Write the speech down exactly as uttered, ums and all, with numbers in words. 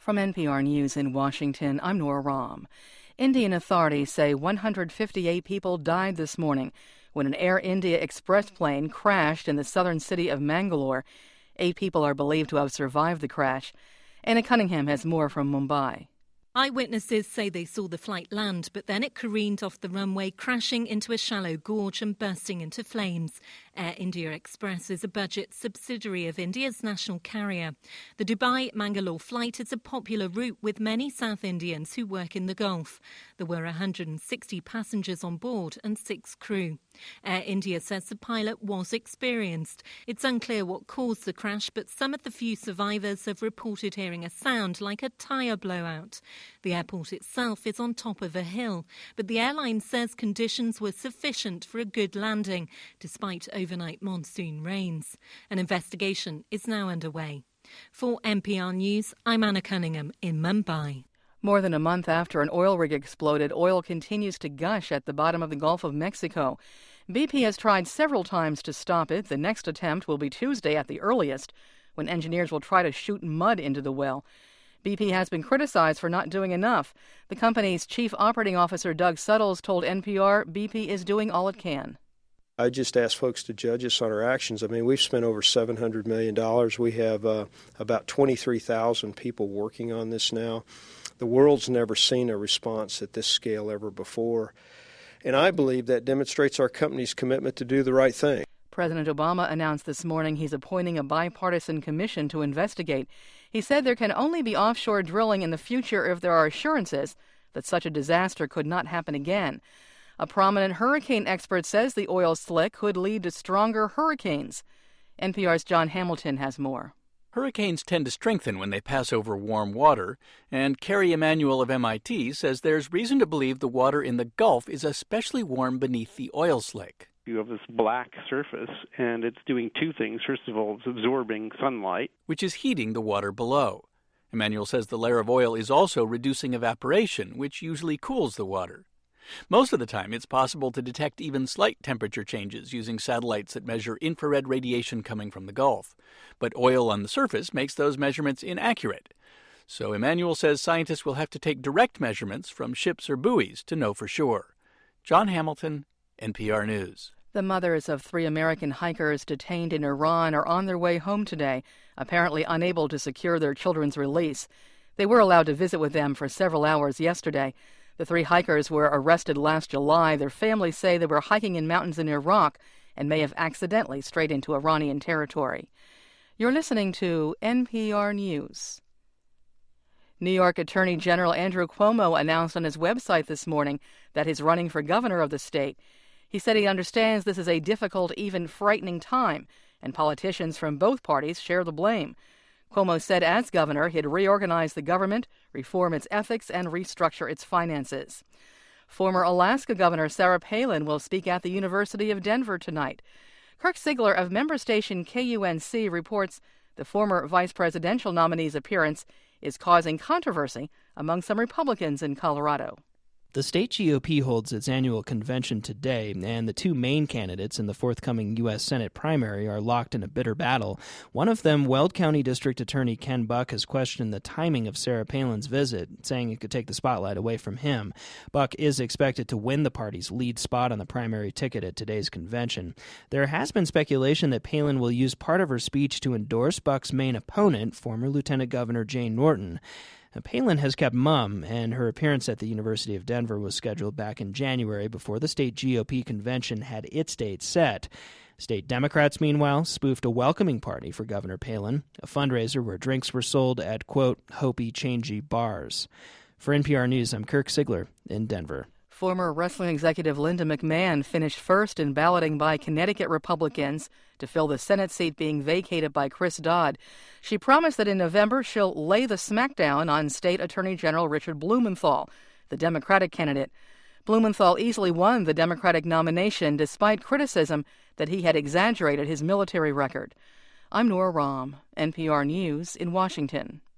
From N P R News in Washington, I'm Nora Rahm. Indian authorities say one hundred fifty-eight people died this morning when an Air India Express plane crashed in the southern city of Mangalore. Eight people are believed to have survived the crash. Anna Cunningham has more from Mumbai. Eyewitnesses say they saw the flight land, but then it careened off the runway, crashing into a shallow gorge and bursting into flames. Air India Express is a budget subsidiary of India's national carrier. The Dubai-Mangalore flight is a popular route with many South Indians who work in the Gulf. There were one hundred sixty passengers on board and six crew. Air India says the pilot was experienced. It's unclear what caused the crash, but some of the few survivors have reported hearing a sound like a tyre blowout. The airport itself is on top of a hill, but the airline says conditions were sufficient for a good landing, despite overnight monsoon rains. An investigation is now underway. For N P R News, I'm Anna Cunningham in Mumbai. More than a month after an oil rig exploded, oil continues to gush at the bottom of the Gulf of Mexico. B P has tried several times to stop it. The next attempt will be Tuesday at the earliest, when engineers will try to shoot mud into the well. B P has been criticized for not doing enough. The company's chief operating officer, Doug Suttles, told N P R B P is doing all it can. I just ask folks to judge us on our actions. I mean, we've spent over seven hundred million dollars. We have uh, about twenty-three thousand people working on this now. The world's never seen a response at this scale ever before. And I believe that demonstrates our company's commitment to do the right thing. President Obama announced this morning he's appointing a bipartisan commission to investigate. He said there can only be offshore drilling in the future if there are assurances that such a disaster could not happen again. A prominent hurricane expert says the oil slick could lead to stronger hurricanes. N P R's John Hamilton has more. Hurricanes tend to strengthen when they pass over warm water, and Kerry Emanuel of M I T says there's reason to believe the water in the Gulf is especially warm beneath the oil slick. You have this black surface, and it's doing two things. First of all, it's absorbing sunlight, which is heating the water below. Emanuel says the layer of oil is also reducing evaporation, which usually cools the water. Most of the time, it's possible to detect even slight temperature changes using satellites that measure infrared radiation coming from the Gulf. But oil on the surface makes those measurements inaccurate. So Emanuel says scientists will have to take direct measurements from ships or buoys to know for sure. John Hamilton, N P R News. The mothers of three American hikers detained in Iran are on their way home today, apparently unable to secure their children's release. They were allowed to visit with them for several hours yesterday. The three hikers were arrested last July. Their families say they were hiking in mountains in Iraq and may have accidentally strayed into Iranian territory. You're listening to N P R News. New York Attorney General Andrew Cuomo announced on his website this morning that he's running for governor of the state. He said he understands this is a difficult, even frightening time, and politicians from both parties share the blame. Cuomo said as governor he'd reorganize the government, reform its ethics, and restructure its finances. Former Alaska Governor Sarah Palin will speak at the University of Denver tonight. Kirk Sigler of member station K U N C reports the former vice presidential nominee's appearance is causing controversy among some Republicans in Colorado. The state G O P holds its annual convention today, and the two main candidates in the forthcoming U S Senate primary are locked in a bitter battle. One of them, Weld County District Attorney Ken Buck, has questioned the timing of Sarah Palin's visit, saying it could take the spotlight away from him. Buck is expected to win the party's lead spot on the primary ticket at today's convention. There has been speculation that Palin will use part of her speech to endorse Buck's main opponent, former Lieutenant Governor Jane Norton. Palin has kept mum, and her appearance at the University of Denver was scheduled back in January before the state G O P convention had its date set. State Democrats, meanwhile, spoofed a welcoming party for Governor Palin, a fundraiser where drinks were sold at, quote, Hopi Changey bars. For N P R News, I'm Kirk Sigler in Denver. Former wrestling executive Linda McMahon finished first in balloting by Connecticut Republicans to fill the Senate seat being vacated by Chris Dodd. She promised that in November she'll lay the smackdown on State Attorney General Richard Blumenthal, the Democratic candidate. Blumenthal easily won the Democratic nomination despite criticism that he had exaggerated his military record. I'm Nora Rahm, N P R News in Washington.